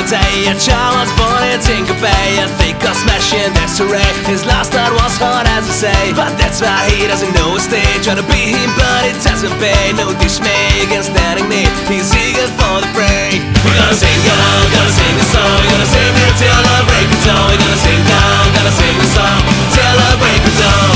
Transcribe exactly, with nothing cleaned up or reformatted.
the day a child was born in Tinker Bay. I think of smashing disarray. His last night was hard as I say, but that's why he doesn't know a stage. Try to be him but it doesn't pay. No dismay against standing me, he's eager for the fray. We're gonna sing down, gonna sing a song. We're gonna sing it till the break of dawn. We're gonna sing down, gonna sing a song till the break of dawn.